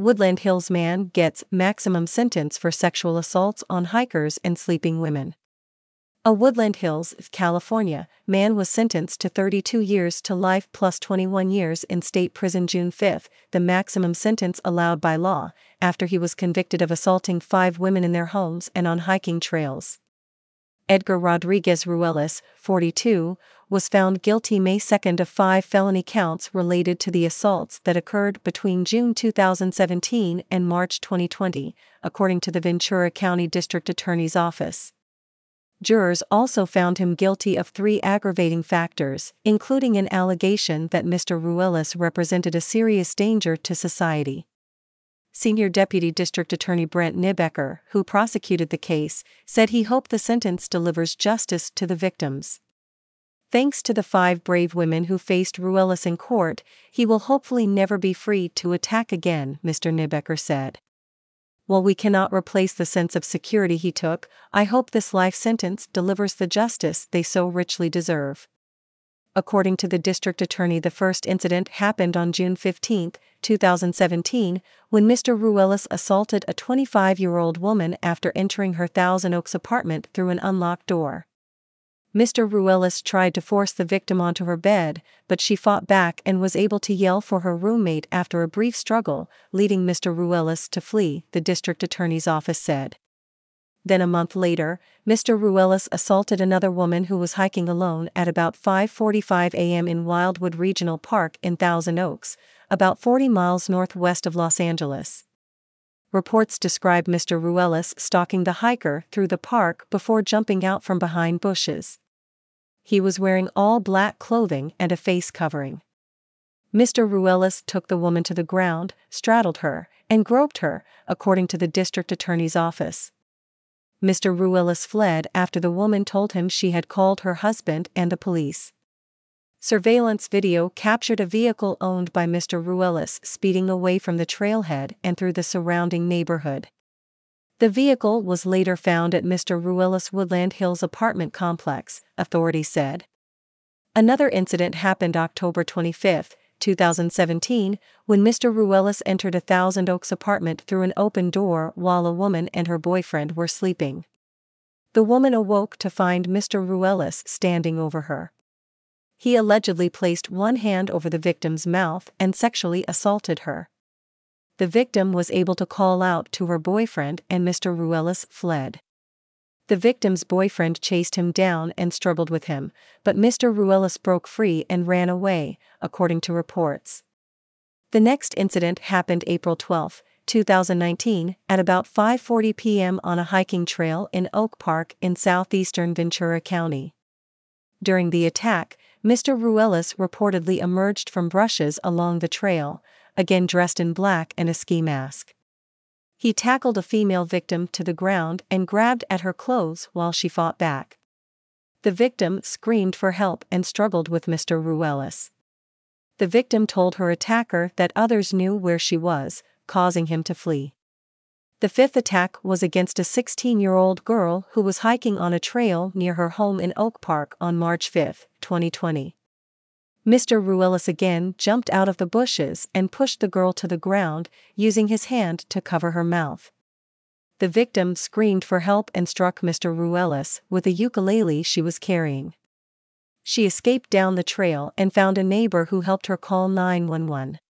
Woodland Hills man gets maximum sentence for sexual assaults on hikers and sleeping women. A Woodland Hills, California, man was sentenced to 32 years to life plus 21 years in state prison June 5, the maximum sentence allowed by law, after he was convicted of assaulting 5 women in their homes and on hiking trails. Edgar Rodriguez Ruelas, 42, was found guilty May 2 of 5 felony counts related to the assaults that occurred between June 2017 and March 2020, according to the Ventura County District Attorney's Office. Jurors also found him guilty of 3 aggravating factors, including an allegation that Mr. Ruelas represented a serious danger to society. Senior Deputy District Attorney Brent Nibecker, who prosecuted the case, said he hoped the sentence delivers justice to the victims. Thanks to the 5 brave women who faced Ruelas in court, he will hopefully never be free to attack again, Mr. Nibecker said. While we cannot replace the sense of security he took, I hope this life sentence delivers the justice they so richly deserve. According to the district attorney, the first incident happened on June 15, 2017, when Mr. Ruelas assaulted a 25-year-old woman after entering her Thousand Oaks apartment through an unlocked door. Mr. Ruelas tried to force the victim onto her bed, but she fought back and was able to yell for her roommate after a brief struggle, leading Mr. Ruelas to flee, the district attorney's office said. Then a month later, Mr. Ruelas assaulted another woman who was hiking alone at about 5:45 a.m. in Wildwood Regional Park in Thousand Oaks, about 40 miles northwest of Los Angeles. Reports describe Mr. Ruelas stalking the hiker through the park before jumping out from behind bushes. He was wearing all black clothing and a face covering. Mr. Ruelas took the woman to the ground, straddled her, and groped her, according to the district attorney's office. Mr. Ruelas fled after the woman told him she had called her husband and the police. Surveillance video captured a vehicle owned by Mr. Ruelas speeding away from the trailhead and through the surrounding neighborhood. The vehicle was later found at Mr. Ruelas' Woodland Hills apartment complex, authorities said. Another incident happened October 25, 2017, when Mr. Ruelas entered a Thousand Oaks apartment through an open door while a woman and her boyfriend were sleeping. The woman awoke to find Mr. Ruelas standing over her. He allegedly placed one hand over the victim's mouth and sexually assaulted her. The victim was able to call out to her boyfriend and Mr. Ruelas fled. The victim's boyfriend chased him down and struggled with him, but Mr. Ruelas broke free and ran away, according to reports. The next incident happened April 12, 2019, at about 5:40 p.m. on a hiking trail in Oak Park in southeastern Ventura County. During the attack, Mr. Ruelas reportedly emerged from brushes along the trail, again dressed in black and a ski mask. He tackled a female victim to the ground and grabbed at her clothes while she fought back. The victim screamed for help and struggled with Mr. Ruelas. The victim told her attacker that others knew where she was, causing him to flee. The fifth attack was against a 16-year-old girl who was hiking on a trail near her home in Oak Park on March 5, 2020. Mr. Ruelas again jumped out of the bushes and pushed the girl to the ground, using his hand to cover her mouth. The victim screamed for help and struck Mr. Ruelas with a ukulele she was carrying. She escaped down the trail and found a neighbor who helped her call 911.